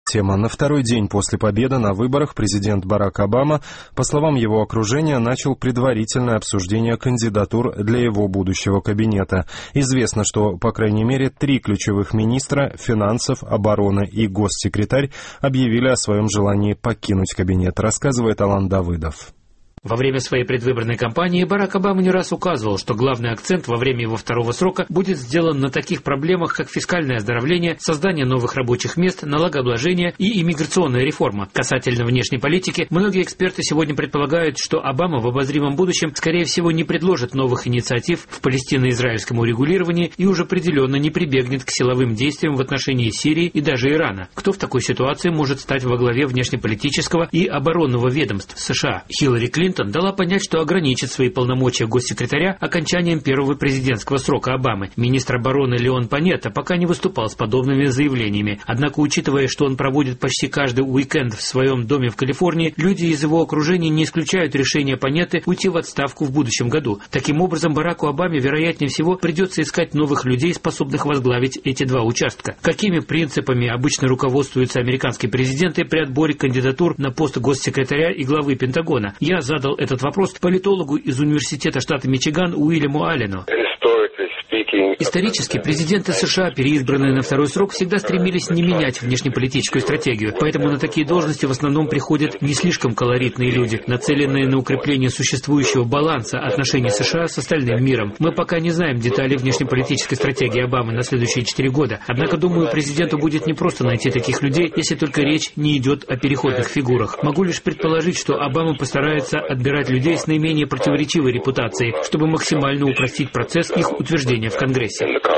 Тема. На второй день после победы на выборах президент Барак Обама, по словам его окружения, начал предварительное обсуждение кандидатур для его будущего кабинета. Известно, что, по крайней мере, 3 ключевых министра – финансов, обороны и госсекретарь – объявили о своем желании покинуть кабинет, рассказывает Алан Давыдов. Во время своей предвыборной кампании Барак Обама не раз указывал, что главный акцент во время его второго срока будет сделан на таких проблемах, как фискальное оздоровление, создание новых рабочих мест, налогообложение и иммиграционная реформа. Касательно внешней политики, многие эксперты сегодня предполагают, что Обама в обозримом будущем, скорее всего, не предложит новых инициатив в палестино-израильском урегулировании и уже определенно не прибегнет к силовым действиям в отношении Сирии и даже Ирана. Кто в такой ситуации может стать во главе внешнеполитического и оборонного ведомств США? Хиллари Клинтон дала понять, что ограничит свои полномочия госсекретаря окончанием первого президентского срока Обамы. Министр обороны Леон Панетта пока не выступал с подобными заявлениями. Однако, учитывая, что он проводит почти каждый уикенд в своем доме в Калифорнии, люди из его окружения не исключают решение Панетты уйти в отставку в будущем году. Таким образом, Бараку Обаме, вероятнее всего, придется искать новых людей, способных возглавить эти два участка. Какими принципами обычно руководствуются американские президенты при отборе кандидатур на пост госсекретаря и главы Пентагона? Я задал этот вопрос политологу из Университета штата Мичиган Уильяму Аллену. Исторически президенты США, переизбранные на второй срок, всегда стремились не менять внешнеполитическую стратегию. Поэтому на такие должности в основном приходят не слишком колоритные люди, нацеленные на укрепление существующего баланса отношений США с остальным миром. Мы пока не знаем деталей внешнеполитической стратегии Обамы на следующие 4 года. Однако, думаю, президенту будет непросто найти таких людей, если только речь не идет о переходных фигурах. Могу лишь предположить, что Обама постарается отбирать людей с наименее противоречивой репутацией, чтобы максимально упростить процесс их утверждения в Конгрессе.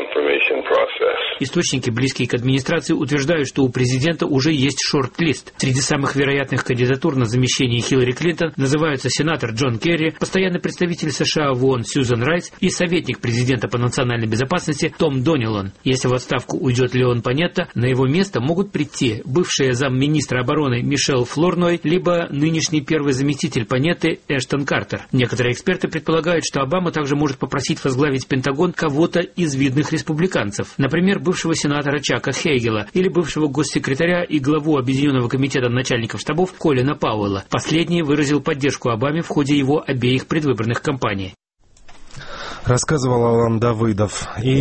Источники, близкие к администрации, утверждают, что у президента уже есть шорт-лист. Среди самых вероятных кандидатур на замещение Хиллари Клинтон называются сенатор Джон Керри, постоянный представитель США в ООН Сьюзан Райс и советник президента по национальной безопасности Том Донилон. Если в отставку уйдет Леон Панетта, на его место могут прийти бывшая замминистра обороны Мишель Флорной, либо нынешний первый заместитель Панетты Эштон Картер. Некоторые эксперты предполагают, что Обама также может попросить возглавить Пентагон кого-то из видных республиканцев. Например, бывшего сенатора Чака Хейгела или бывшего госсекретаря и главу Объединенного комитета начальников штабов Колина Пауэлла. Последний выразил поддержку Обаме в ходе его обеих предвыборных кампаний. Рассказывал Алан Давыдов.